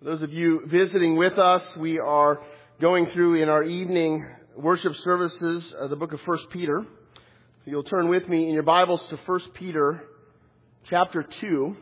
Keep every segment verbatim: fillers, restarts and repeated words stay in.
For those of you visiting with us, we are going through in our evening worship services uh, the book of First Peter. So you'll turn with me in your Bibles to First Peter chapter two.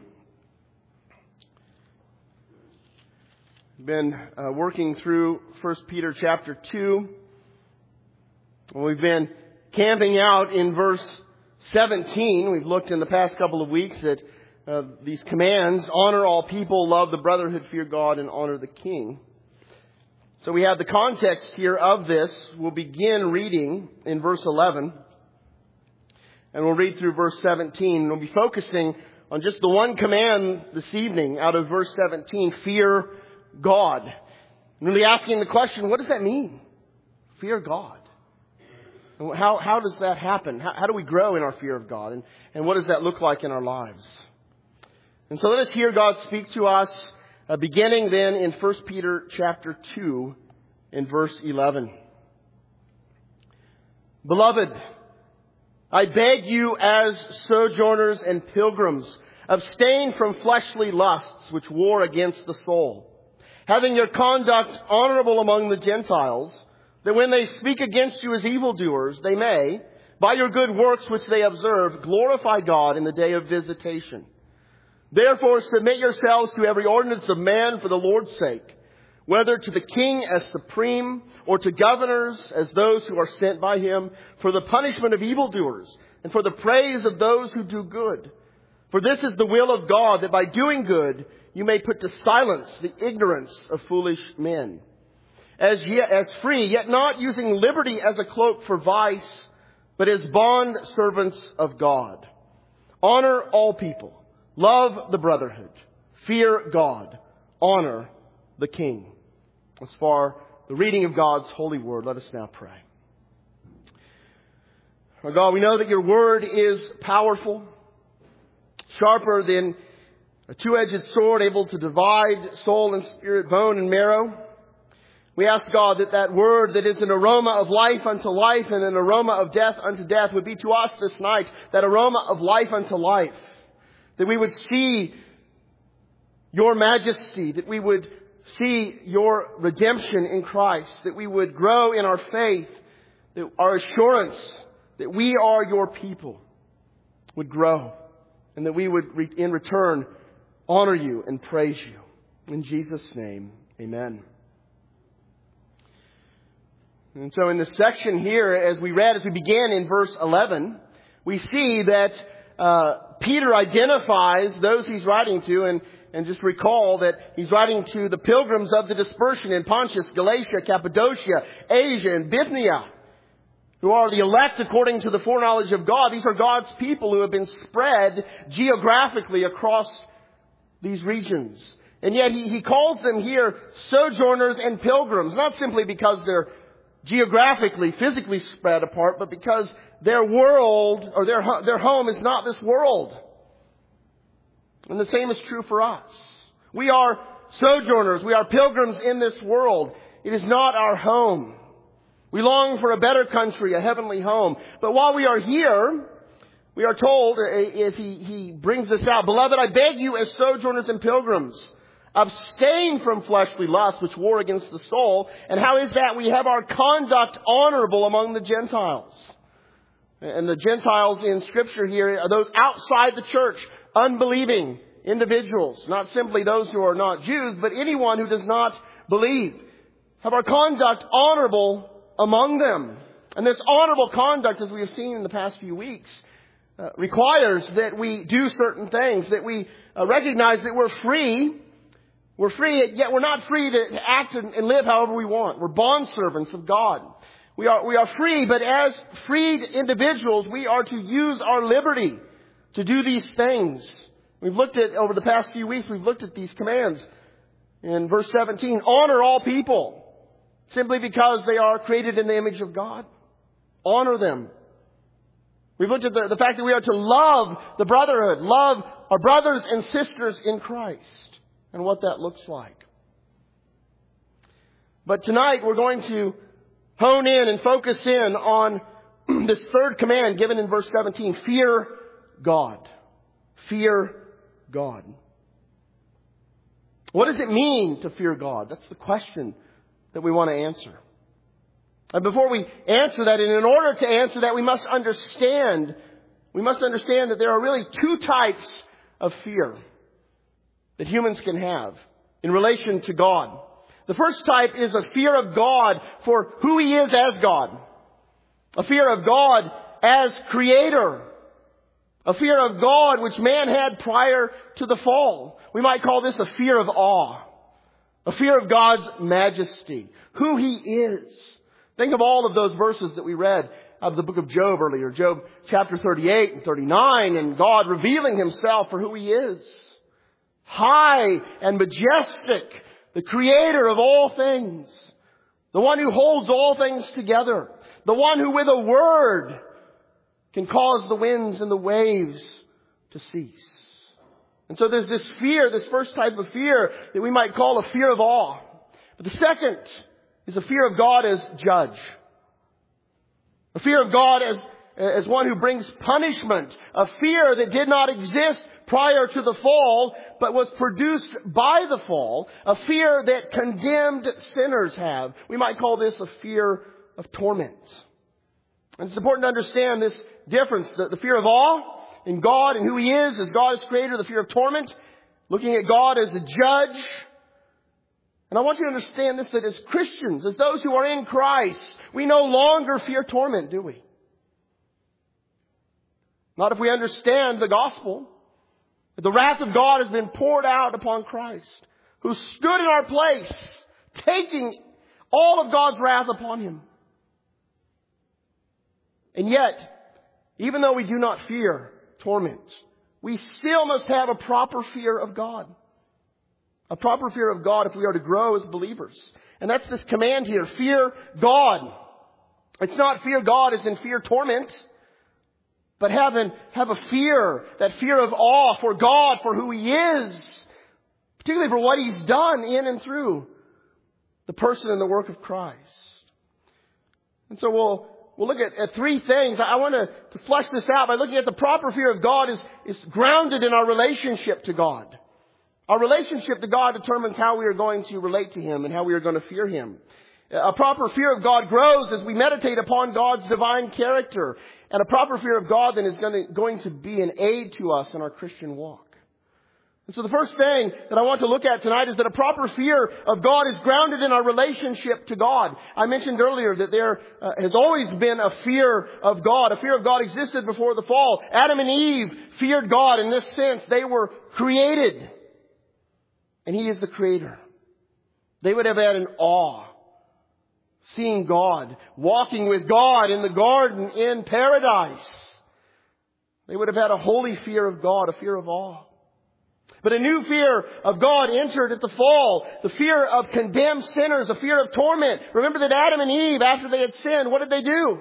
We've been uh, working through First Peter chapter two. We've been camping out in verse seventeen. We've looked in the past couple of weeks at Uh, these commands: honor all people, love the brotherhood, fear God, and honor the king. So we have the context here of this. We'll begin reading in verse eleven. And we'll read through verse seventeen. We'll be focusing on just the one command this evening out of verse seventeen: fear God. And really asking the question, what does that mean? Fear God. And how, how does that happen? How, how do we grow in our fear of God? And, and what does that look like in our lives? And so let us hear God speak to us, uh, beginning then in First Peter chapter two, in verse eleven. Beloved, I beg you as sojourners and pilgrims, abstain from fleshly lusts which war against the soul, having your conduct honorable among the Gentiles, that when they speak against you as evildoers, they may, by your good works which they observe, glorify God in the day of visitation. Therefore, submit yourselves to every ordinance of man for the Lord's sake, whether to the king as supreme, or to governors as those who are sent by him, for the punishment of evildoers, and for the praise of those who do good. For this is the will of God, that by doing good you may put to silence the ignorance of foolish men. As, ye, as free, yet not using liberty as a cloak for vice, but as bond servants of God. Honor all people. Love the brotherhood. Fear God. Honor the king. As far the reading of God's holy word, let us now pray. Our God, we know that your word is powerful, sharper than a two-edged sword, able to divide soul and spirit, bone and marrow. We ask, God, that that word that is an aroma of life unto life and an aroma of death unto death would be to us this night, that aroma of life unto life. That we would see your majesty, that we would see your redemption in Christ, that we would grow in our faith, that our assurance that we are your people would grow, and that we would in return honor you and praise you. In Jesus' name, amen. And so in this section here, as we read, as we began in verse eleven, we see that uh, Peter identifies those he's writing to, and, and just recall that he's writing to the pilgrims of the dispersion in Pontus, Galatia, Cappadocia, Asia, and Bithynia, who are the elect according to the foreknowledge of God. These are God's people who have been spread geographically across these regions. And yet he, he calls them here sojourners and pilgrims, not simply because they're geographically, physically spread apart, but because their world or their their home is not this world. And the same is true for us. We are sojourners. We are pilgrims in this world. It is not our home. We long for a better country, a heavenly home. But while we are here, we are told, as he, he brings this out, beloved, I beg you as sojourners and pilgrims, abstain from fleshly lusts which war against the soul. And how is that? We have our conduct honorable among the Gentiles. And the Gentiles in Scripture here are those outside the church, unbelieving individuals. Not simply those who are not Jews, but anyone who does not believe. Have our conduct honorable among them. And this honorable conduct, as we have seen in the past few weeks, uh, requires that we do certain things, that we uh, recognize that we're free. We're free, yet we're not free to act and live however we want. We're bondservants of God. We are, we are free, but as freed individuals, we are to use our liberty to do these things. We've looked at, over the past few weeks, we've looked at these commands. In verse seventeen, honor all people, simply because they are created in the image of God. Honor them. We've looked at the, the fact that we are to love the brotherhood, love our brothers and sisters in Christ, and what that looks like. But tonight we're going to hone in and focus in on this third command given in verse seventeen. Fear God. Fear God. What does it mean to fear God? That's the question that we want to answer. And before we answer that, and in order to answer that, we must understand, we must understand that there are really two types of fear that humans can have in relation to God. The first type is a fear of God for who He is as God. A fear of God as Creator. A fear of God which man had prior to the fall. We might call this a fear of awe. A fear of God's majesty. Who He is. Think of all of those verses that we read out of the book of Job earlier. Job chapter thirty-eight and thirty-nine. And God revealing Himself for who He is. High and majestic. The Creator of all things. The one who holds all things together. The one who with a word can cause the winds and the waves to cease. And so there's this fear, this first type of fear that we might call a fear of awe. But the second is a fear of God as judge. A fear of God as, as one who brings punishment. A fear that did not exist prior to the fall, but was produced by the fall. A fear that condemned sinners have. We might call this a fear of torment. And it's important to understand this difference. The, the fear of awe in God and who He is as God as Creator. The fear of torment. Looking at God as a judge. And I want you to understand this, that as Christians, as those who are in Christ, we no longer fear torment, do we? Not if we understand the gospel. That the wrath of God has been poured out upon Christ, who stood in our place, taking all of God's wrath upon Him. And yet, even though we do not fear torment, we still must have a proper fear of God. A proper fear of God if we are to grow as believers. And that's this command here. Fear God. It's not fear God as in fear torment. But have, an, have a fear, that fear of awe for God, for who He is. Particularly for what He's done in and through the person and the work of Christ. And so we'll, we'll look at, at three things. I want to, to flesh this out by looking at the proper fear of God is, is grounded in our relationship to God. Our relationship to God determines how we are going to relate to Him and how we are going to fear Him. A proper fear of God grows as we meditate upon God's divine character. And a proper fear of God then is going to, going to be an aid to us in our Christian walk. And so the first thing that I want to look at tonight is that a proper fear of God is grounded in our relationship to God. I mentioned earlier that there uh, has always been a fear of God. A fear of God existed before the fall. Adam and Eve feared God in this sense. They were created. And He is the Creator. They would have had an awe. Seeing God, walking with God in the garden in paradise. They would have had a holy fear of God, a fear of awe. But a new fear of God entered at the fall. The fear of condemned sinners, a fear of torment. Remember that Adam and Eve, after they had sinned, what did they do?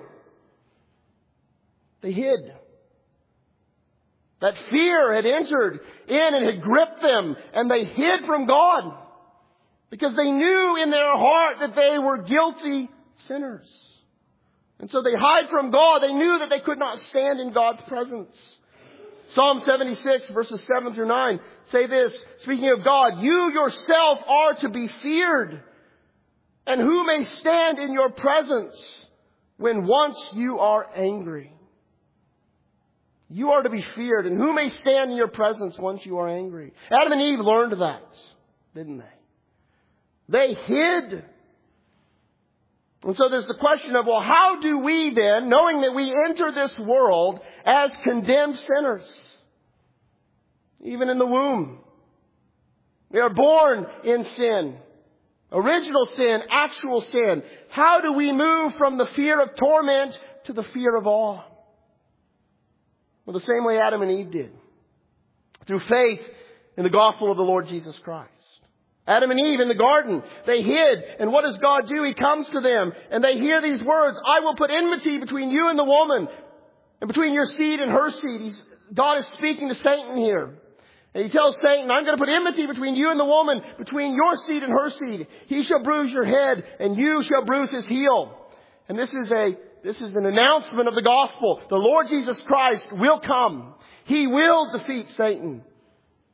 They hid. That fear had entered in and had gripped them, and they hid from God. Because they knew in their heart that they were guilty sinners. And so they hide from God. They knew that they could not stand in God's presence. Psalm seventy-six verses seven through nine say this, speaking of God, you yourself are to be feared. And who may stand in your presence when once you are angry? You are to be feared. And who may stand in your presence once you are angry? Adam and Eve learned that, didn't they? They hid. And so there's the question of, well, how do we then, knowing that we enter this world as condemned sinners, even in the womb, we are born in sin, original sin, actual sin. How do we move from the fear of torment to the fear of awe? Well, the same way Adam and Eve did. Through faith in the gospel of the Lord Jesus Christ. Adam and Eve in the garden, they hid. And what does God do? He comes to them and they hear these words, I will put enmity between you and the woman and between your seed and her seed. He's, God is speaking to Satan here. And He tells Satan, I'm going to put enmity between you and the woman, between your seed and her seed. He shall bruise your head and you shall bruise his heel. And this is a, this is an announcement of the gospel. The Lord Jesus Christ will come. He will defeat Satan.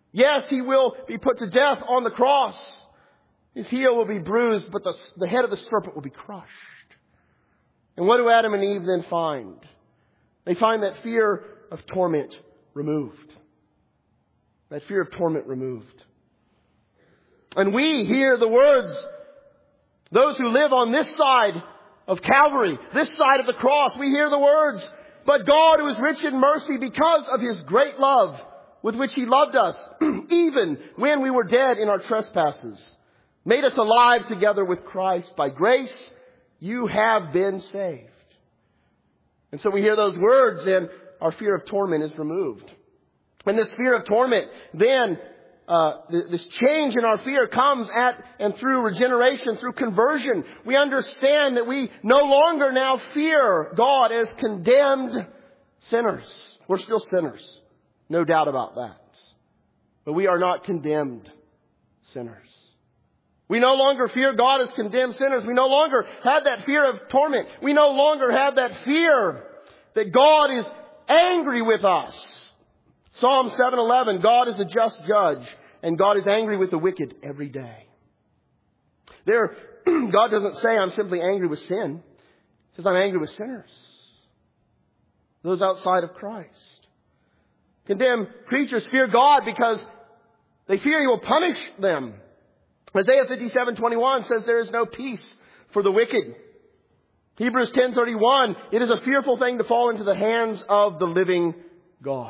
Yes, He will be put to death on the cross. His heel will be bruised, but the, the head of the serpent will be crushed. And what do Adam and Eve then find? They find that fear of torment removed. That fear of torment removed. And we hear the words, those who live on this side of Calvary, this side of the cross, we hear the words, but God, who is rich in mercy because of His great love with which He loved us, even when we were dead in our trespasses, made us alive together with Christ. By grace, you have been saved. And so we hear those words and our fear of torment is removed. And this fear of torment, then, uh, this change in our fear comes at and through regeneration, through conversion. We understand that we no longer now fear God as condemned sinners. We're still sinners. No doubt about that. But we are not condemned sinners. We no longer fear God as condemned sinners. We no longer have that fear of torment. We no longer have that fear that God is angry with us. Psalm seven eleven, God is a just judge, and God is angry with the wicked every day. There, God doesn't say, I'm simply angry with sin. He says, I'm angry with sinners. Those outside of Christ. Condemned creatures fear God because they fear He will punish them. Isaiah fifty-seven twenty-one says there is no peace for the wicked. Hebrews ten thirty-one, it is a fearful thing to fall into the hands of the living God.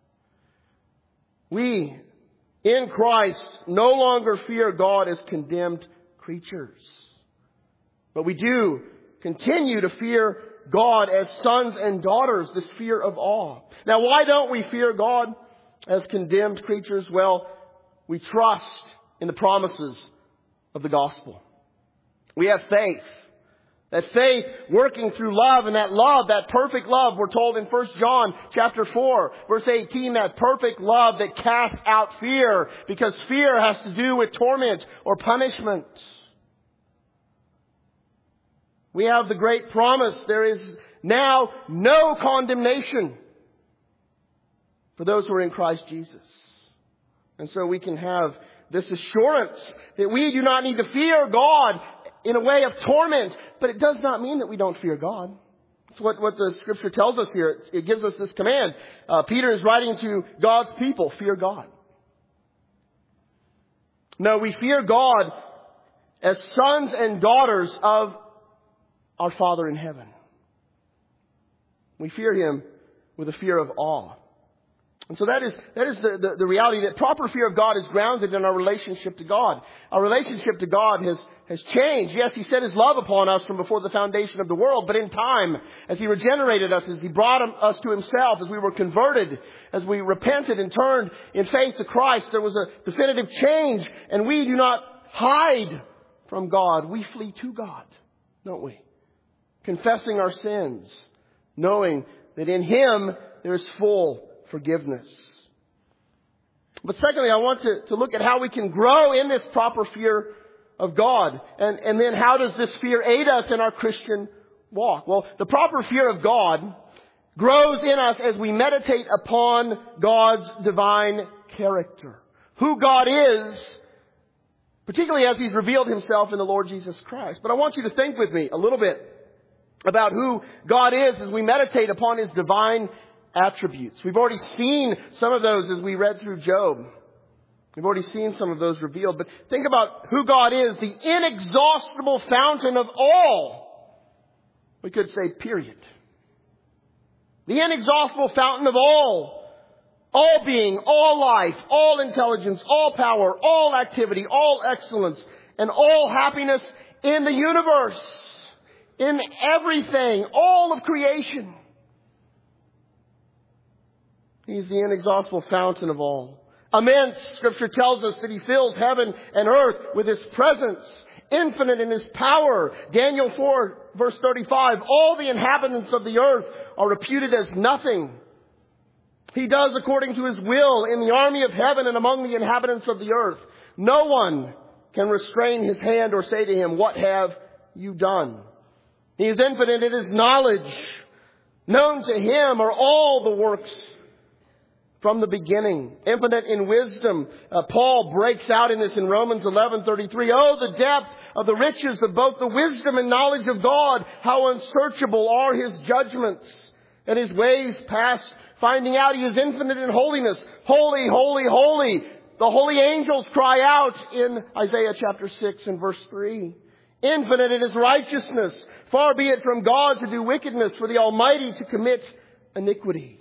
We, in Christ, no longer fear God as condemned creatures. But we do continue to fear God as sons and daughters, this fear of awe. Now, why don't we fear God as condemned creatures? Well, we trust in the promises of the gospel. We have faith. That faith working through love, and that love, that perfect love, we're told in First John chapter four, verse eighteen, that perfect love that casts out fear, because fear has to do with torment or punishment. We have the great promise. There is now no condemnation for those who are in Christ Jesus. And so we can have this assurance that we do not need to fear God in a way of torment. But it does not mean that we don't fear God. That's what, what the Scripture tells us here. It, it gives us this command. Uh, Peter is writing to God's people, fear God. No, we fear God as sons and daughters of our Father in heaven. We fear Him with a fear of awe. And so that is, that is the, the, the reality that proper fear of God is grounded in our relationship to God. Our relationship to God has, has changed. Yes, He set His love upon us from before the foundation of the world, but in time, as He regenerated us, as He brought us to Himself, as we were converted, as we repented and turned in faith to Christ, there was a definitive change, and we do not hide from God. We flee to God, don't we? Confessing our sins, knowing that in Him there is full forgiveness. But secondly, I want to, to look at how we can grow in this proper fear of God. And, and then how does this fear aid us in our Christian walk? Well, the proper fear of God grows in us as we meditate upon God's divine character. Who God is, particularly as He's revealed Himself in the Lord Jesus Christ. But I want you to think with me a little bit about who God is as we meditate upon His divine attributes. We've already seen some of those as we read through Job. We've already seen some of those revealed. But think about who God is, the inexhaustible fountain of all. We could say period. The inexhaustible fountain of all. All being, all life, all intelligence, all power, all activity, all excellence, and all happiness in the universe. In everything, all of creation. He's the inexhaustible fountain of all. Immense, Scripture tells us that He fills heaven and earth with His presence. Infinite in His power. Daniel four, verse thirty-five. All the inhabitants of the earth are reputed as nothing. He does according to His will in the army of heaven and among the inhabitants of the earth. No one can restrain His hand or say to Him, what have you done? He is infinite in His knowledge. Known to Him are all the works from the beginning, infinite in wisdom. Uh, Paul breaks out in this in Romans eleven thirty-three. Oh, the depth of the riches of both the wisdom and knowledge of God. How unsearchable are His judgments and His ways past finding out. He is infinite in holiness. Holy, holy, holy. The holy angels cry out in Isaiah chapter six and verse three. Infinite in His righteousness. Far be it from God to do wickedness, for the Almighty to commit iniquity.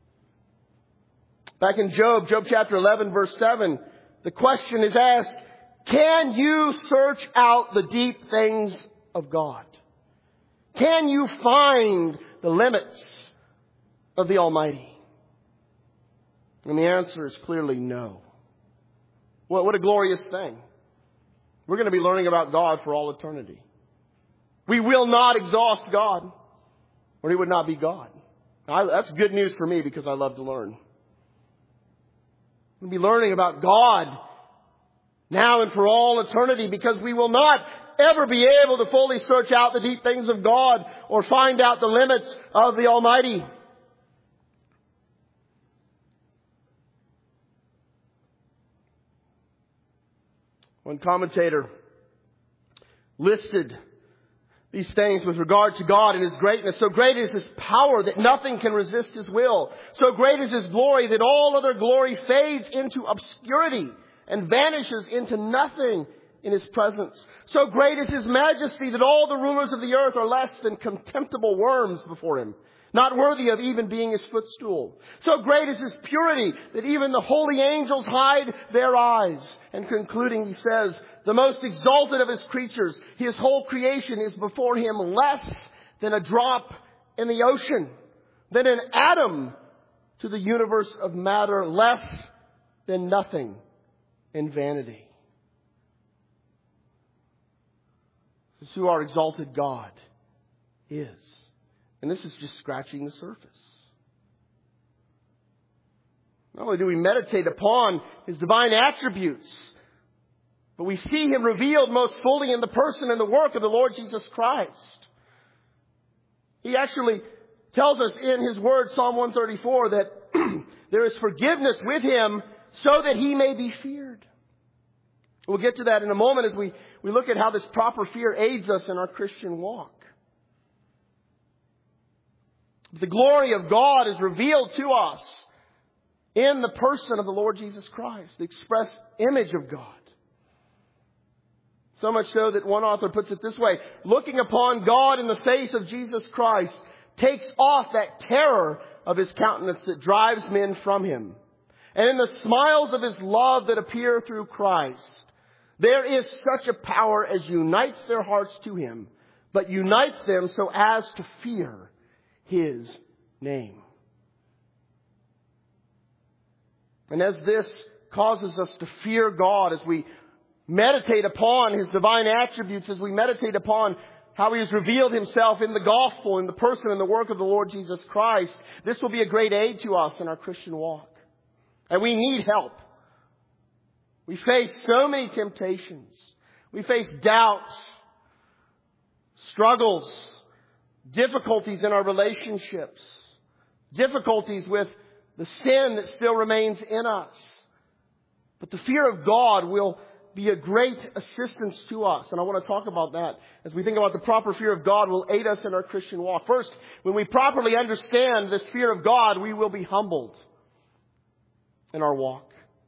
Back in Job, Job chapter eleven, verse seven, the question is asked, can you search out the deep things of God? Can you find the limits of the Almighty? And the answer is clearly no. What, what a glorious thing. We're going to be learning about God for all eternity. We will not exhaust God, or He would not be God. I, that's good news for me because I love to learn. We'll be learning about God now and for all eternity because we will not ever be able to fully search out the deep things of God or find out the limits of the Almighty. One commentator listed these things with regard to God and His greatness. So great is His power that nothing can resist His will. So great is His glory that all other glory fades into obscurity and vanishes into nothing in His presence. So great is His majesty that all the rulers of the earth are less than contemptible worms before Him, not worthy of even being His footstool. So great is His purity that even the holy angels hide their eyes. And concluding, he says, the most exalted of His creatures, His whole creation is before Him less than a drop in the ocean, than an atom to the universe of matter, less than nothing in vanity. This is who our exalted God is. And this is just scratching the surface. Not only do we meditate upon His divine attributes, but we see Him revealed most fully in the person and the work of the Lord Jesus Christ. He actually tells us in His Word, Psalm one thirty-four, that there is forgiveness with Him so that He may be feared. We'll get to that in a moment as we, we look at how this proper fear aids us in our Christian walk. The glory of God is revealed to us in the person of the Lord Jesus Christ, the express image of God. So much so that one author puts it this way: looking upon God in the face of Jesus Christ takes off that terror of His countenance that drives men from Him. And in the smiles of His love that appear through Christ, there is such a power as unites their hearts to Him, but unites them so as to fear His name. And as this causes us to fear God, as we meditate upon His divine attributes, as we meditate upon how He has revealed Himself in the gospel, in the person and the work of the Lord Jesus Christ, this will be a great aid to us in our Christian walk. And we need help. We face so many temptations. We face doubts, struggles, difficulties in our relationships, difficulties with the sin that still remains in us. But the fear of God will be a great assistance to us. And I want to talk about that as we think about the proper fear of God will aid us in our Christian walk. First, when we properly understand this fear of God, we will be humbled in our walk.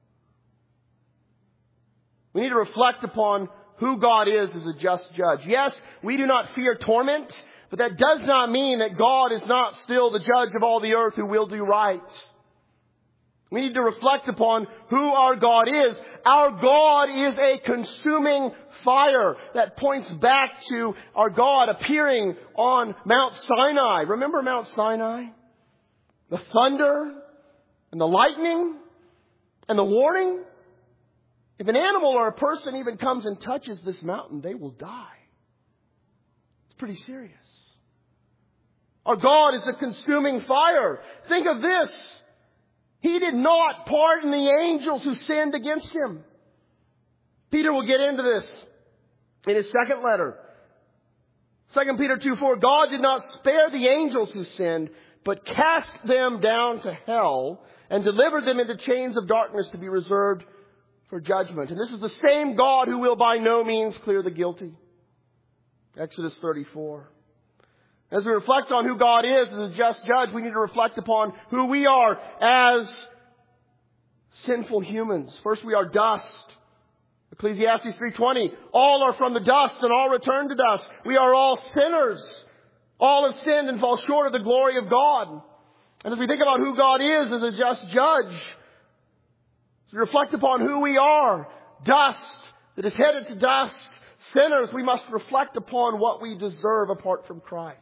We need to reflect upon who God is as a just judge. Yes, we do not fear torment, but that does not mean that God is not still the judge of all the earth who will do right. We need to reflect upon who our God is. Our God is a consuming fire. That points back to our God appearing on Mount Sinai. Remember Mount Sinai? The thunder and the lightning and the warning. If an animal or a person even comes and touches this mountain, they will die. It's pretty serious. Our God is a consuming fire. Think of this. He did not pardon the angels who sinned against Him. Peter will get into this in his second letter. Second Peter two four, God did not spare the angels who sinned, but cast them down to hell and delivered them into chains of darkness to be reserved for judgment. And this is the same God who will by no means clear the guilty. Exodus thirty-four. As we reflect on who God is as a just judge, we need to reflect upon who we are as sinful humans. First, we are dust. Ecclesiastes three twenty. All are from the dust and all return to dust. We are all sinners. All have sinned and fall short of the glory of God. And as we think about who God is as a just judge, as we reflect upon who we are, dust that is headed to dust, sinners, we must reflect upon what we deserve apart from Christ.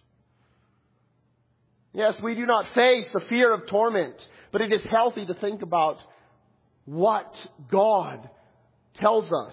Yes, we do not face a fear of torment, but it is healthy to think about what God tells us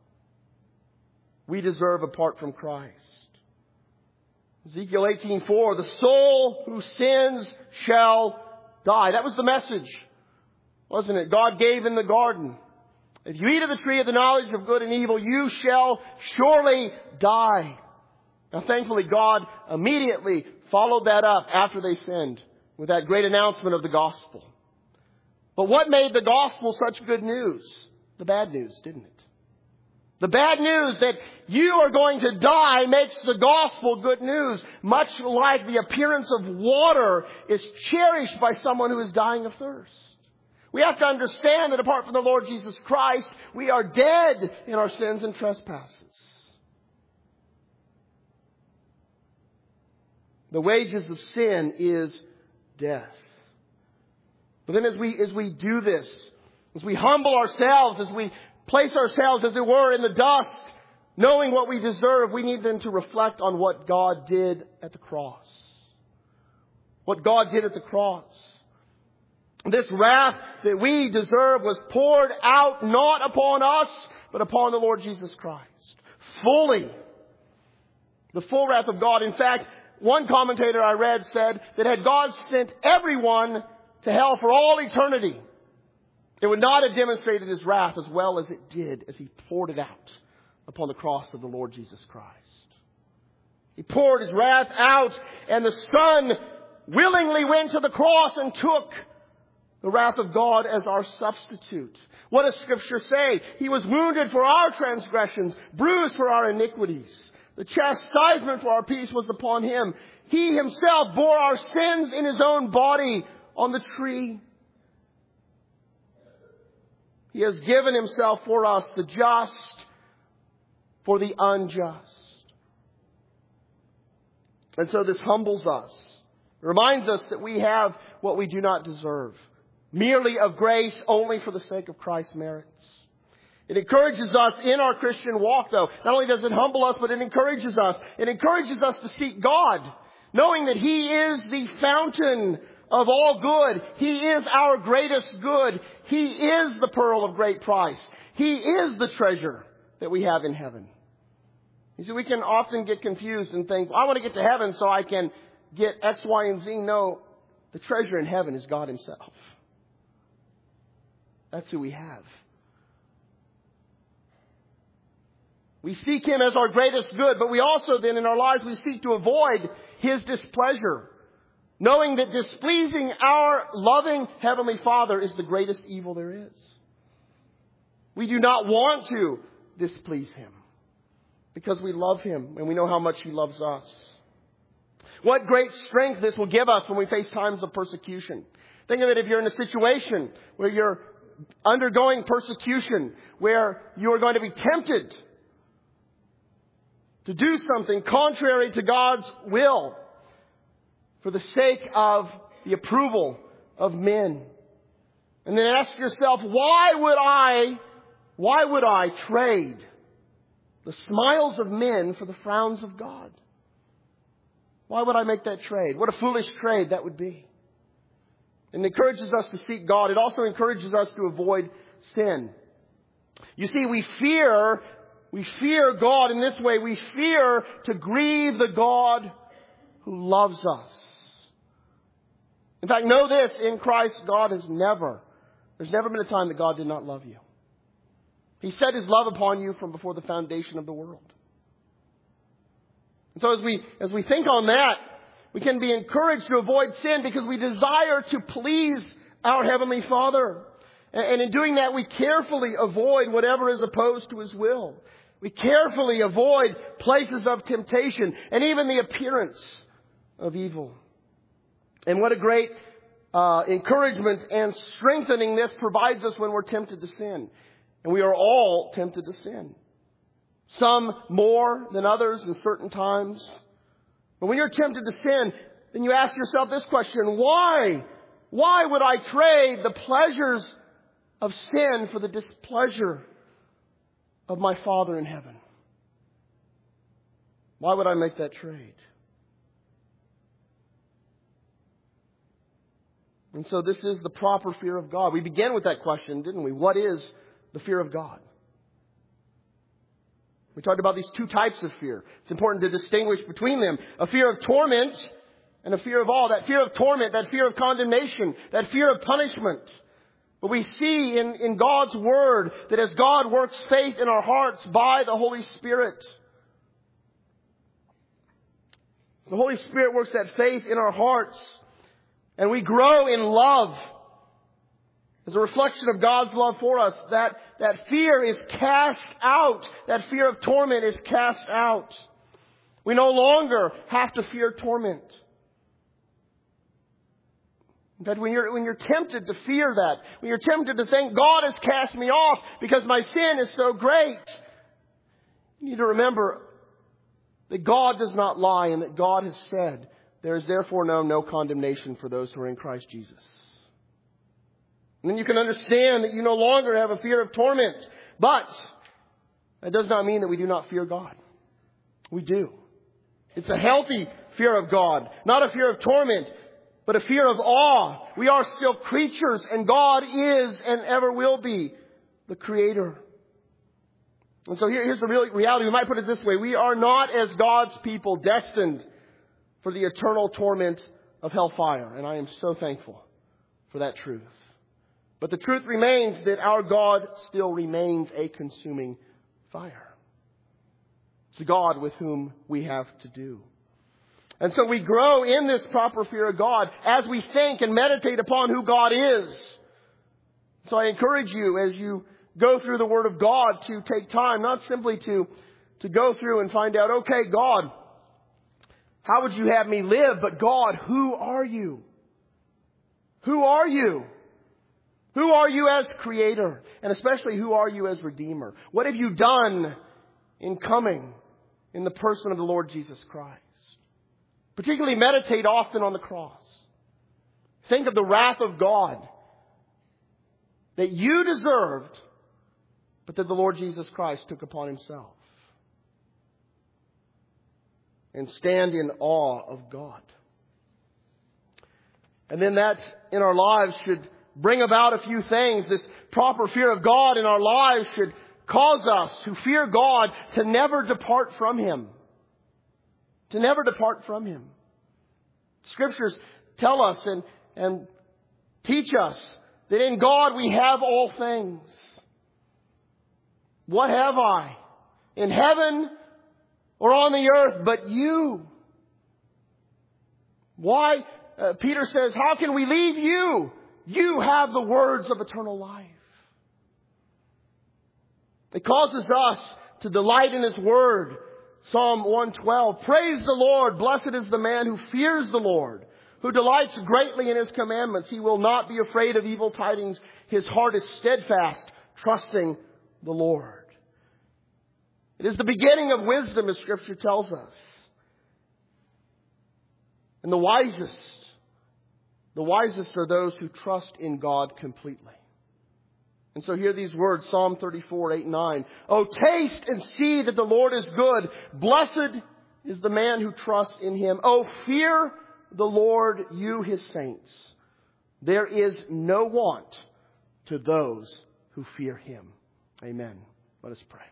we deserve apart from Christ. Ezekiel eighteen four, the soul who sins shall die. That was the message, wasn't it? God gave in the garden. If you eat of the tree of the knowledge of good and evil, you shall surely die. Now thankfully God immediately followed that up after they sinned with that great announcement of the gospel. But what made the gospel such good news? The bad news, didn't it? The bad news that you are going to die makes the gospel good news. Much like the appearance of water is cherished by someone who is dying of thirst. We have to understand that apart from the Lord Jesus Christ, we are dead in our sins and trespasses. The wages of sin is death. But then as we, as we do this, as we humble ourselves, as we place ourselves, as it were, in the dust, knowing what we deserve, we need then to reflect on what God did at the cross. What God did at the cross. This wrath that we deserve was poured out not upon us, but upon the Lord Jesus Christ. Fully. The full wrath of God. In fact, one commentator I read said that had God sent everyone to hell for all eternity, it would not have demonstrated His wrath as well as it did as He poured it out upon the cross of the Lord Jesus Christ. He poured His wrath out, and the Son willingly went to the cross and took the wrath of God as our substitute. What does Scripture say? He was wounded for our transgressions, bruised for our iniquities. The chastisement for our peace was upon Him. He Himself bore our sins in His own body on the tree. He has given Himself for us, the just for the unjust. And so this humbles us. It reminds us that we have what we do not deserve. Merely of grace, only for the sake of Christ's merits. It encourages us in our Christian walk, though. Not only does it humble us, but it encourages us. It encourages us to seek God, knowing that He is the fountain of all good. He is our greatest good. He is the pearl of great price. He is the treasure that we have in heaven. You see, we can often get confused and think, well, I want to get to heaven so I can get X, Y, and Z. No, the treasure in heaven is God Himself. That's who we have. We seek Him as our greatest good, but we also then in our lives we seek to avoid His displeasure, knowing that displeasing our loving Heavenly Father is the greatest evil there is. We do not want to displease Him because we love Him and we know how much He loves us. What great strength this will give us when we face times of persecution. Think of it, if you're in a situation where you're undergoing persecution, where you are going to be tempted to do something contrary to God's will for the sake of the approval of men. And then ask yourself, why would I, why would I trade the smiles of men for the frowns of God? Why would I make that trade? What a foolish trade that would be. It encourages us to seek God. It also encourages us to avoid sin. You see, we fear We fear God in this way. We fear to grieve the God who loves us. In fact, know this, in Christ, God has never, there's never been a time that God did not love you. He set His love upon you from before the foundation of the world. And so as we, as we think on that, we can be encouraged to avoid sin because we desire to please our Heavenly Father. And in doing that, we carefully avoid whatever is opposed to His will. We carefully avoid places of temptation and even the appearance of evil. And what a great uh, encouragement and strengthening this provides us when we're tempted to sin. And we are all tempted to sin. Some more than others in certain times. But when you're tempted to sin, then you ask yourself this question: why? Why would I trade the pleasures of sin for the displeasure of my Father in heaven? Why would I make that trade? And so this is the proper fear of God. We began with that question, didn't we? What is the fear of God? We talked about these two types of fear. It's important to distinguish between them. A fear of torment and a fear of awe. That fear of torment, that fear of condemnation, that fear of punishment. But we see in, in God's Word that as God works faith in our hearts by the Holy Spirit, the Holy Spirit works that faith in our hearts, and we grow in love as a reflection of God's love for us. That, that fear is cast out. That fear of torment is cast out. We no longer have to fear torment. In fact, when you're, when you're tempted to fear that, when you're tempted to think God has cast me off because my sin is so great, you need to remember that God does not lie and that God has said, there is therefore no, no condemnation for those who are in Christ Jesus. And then you can understand that you no longer have a fear of torment. But that does not mean that we do not fear God. We do. It's a healthy fear of God, not a fear of torment, but a fear of awe. We are still creatures, and God is and ever will be the Creator. And so here, here's the real reality. We might put it this way. We are not, as God's people, destined for the eternal torment of hellfire. And I am so thankful for that truth. But the truth remains that our God still remains a consuming fire. It's a God with whom we have to do. And so we grow in this proper fear of God as we think and meditate upon who God is. So I encourage you as you go through the Word of God to take time, not simply to, to go through and find out, okay, God, how would you have me live? But God, who are you? Who are you? Who are you as Creator? And especially, who are you as Redeemer? What have you done in coming in the person of the Lord Jesus Christ? Particularly meditate often on the cross. Think of the wrath of God that you deserved, but that the Lord Jesus Christ took upon Himself. And stand in awe of God. And then that in our lives should bring about a few things. This proper fear of God in our lives should cause us who fear God to never depart from Him. To never depart from Him. Scriptures tell us and, and teach us that in God we have all things. What have I? In heaven or on the earth but you? Why? Uh, Peter says, how can we leave you? You have the words of eternal life. It causes us to delight in His Word. Psalm one twelve, praise the Lord, blessed is the man who fears the Lord, who delights greatly in His commandments. He will not be afraid of evil tidings. His heart is steadfast, trusting the Lord. It is the beginning of wisdom, as Scripture tells us. And the wisest, the wisest are those who trust in God completely. And so hear these words, Psalm thirty-four, eight and nine. Oh, taste and see that the Lord is good. Blessed is the man who trusts in Him. Oh, fear the Lord, you His saints. There is no want to those who fear Him. Amen. Let us pray.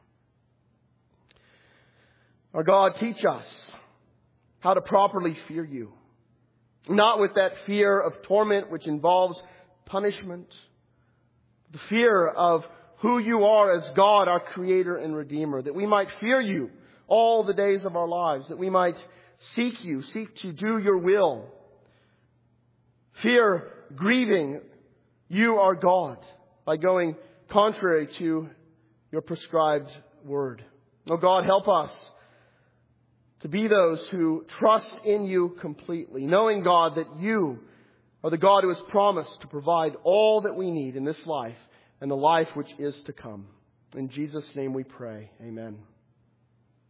Our God, teach us how to properly fear You. Not with that fear of torment which involves punishment. The fear of who You are as God, our Creator and Redeemer. That we might fear You all the days of our lives. That we might seek You, seek to do Your will. Fear grieving you are God by going contrary to your prescribed word. Oh God, help us to be those who trust in you completely, knowing, God, that you are the God who has promised to provide all that we need in this life and the life which is to come. In Jesus' name we pray. Amen.